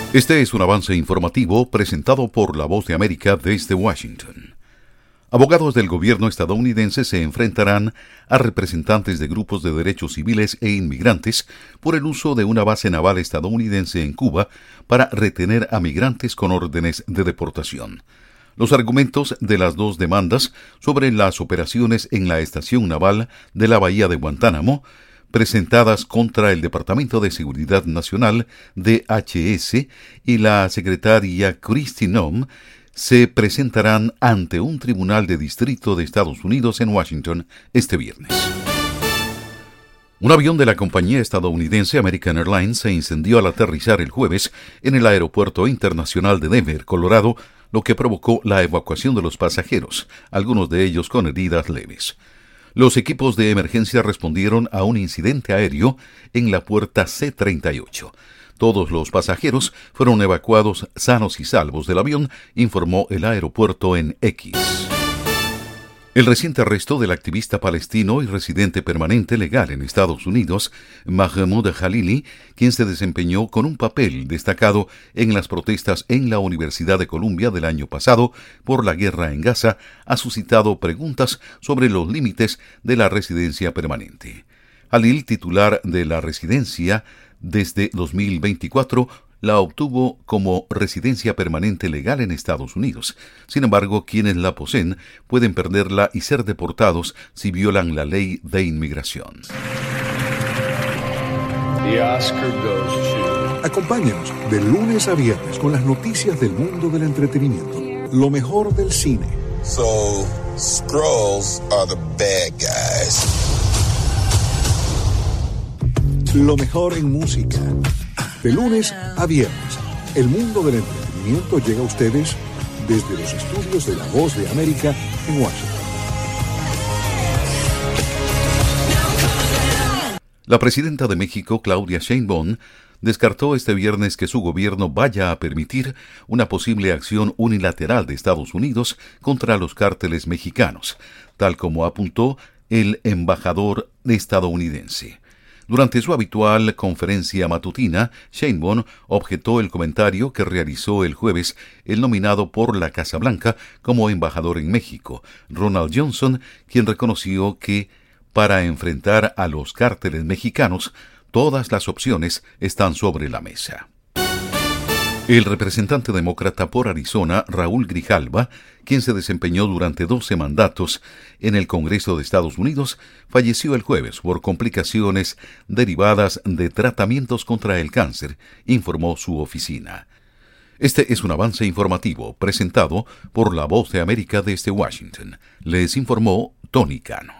Este es un avance informativo presentado por La Voz de América desde Washington. Abogados del gobierno estadounidense se enfrentarán a representantes de grupos de derechos civiles e inmigrantes por el uso de una base naval estadounidense en Cuba para retener a migrantes con órdenes de deportación. Los argumentos de las dos demandas sobre las operaciones en la estación naval de la Bahía de Guantánamo, presentadas contra el Departamento de Seguridad Nacional, DHS, y la secretaria Kristi Noem, se presentarán ante un tribunal de distrito de Estados Unidos en Washington este viernes. Un avión de la compañía estadounidense American Airlines se incendió al aterrizar el jueves en el Aeropuerto Internacional de Denver, Colorado, lo que provocó la evacuación de los pasajeros, algunos de ellos con heridas leves. Los equipos de emergencia respondieron a un incidente aéreo en la puerta C-38. Todos los pasajeros fueron evacuados sanos y salvos del avión, informó el aeropuerto en X. El reciente arresto del activista palestino y residente permanente legal en Estados Unidos, Mahmoud Jalili, quien se desempeñó con un papel destacado en las protestas en la Universidad de Columbia del año pasado por la guerra en Gaza, ha suscitado preguntas sobre los límites de la residencia permanente. Jalil, titular de la residencia desde 2024, la obtuvo como residencia permanente legal en Estados Unidos. Sin embargo, quienes la poseen pueden perderla y ser deportados si violan la ley de inmigración. Acompáñenos de lunes a viernes con las noticias del mundo del entretenimiento. Lo mejor del cine. So, Skrulls are the bad guys. Lo mejor en música. De lunes a viernes, el mundo del entretenimiento llega a ustedes desde los estudios de La Voz de América en Washington. La presidenta de México, Claudia Sheinbaum, descartó este viernes que su gobierno vaya a permitir una posible acción unilateral de Estados Unidos contra los cárteles mexicanos, tal como apuntó el embajador estadounidense. Durante su habitual conferencia matutina, Sheinbaum objetó el comentario que realizó el jueves el nominado por la Casa Blanca como embajador en México, Ronald Johnson, quien reconoció que para enfrentar a los cárteles mexicanos, todas las opciones están sobre la mesa. El representante demócrata por Arizona, Raúl Grijalva, quien se desempeñó durante 12 mandatos en el Congreso de Estados Unidos, falleció el jueves por complicaciones derivadas de tratamientos contra el cáncer, informó su oficina. Este es un avance informativo presentado por La Voz de América desde Washington. Les informó Tony Cano.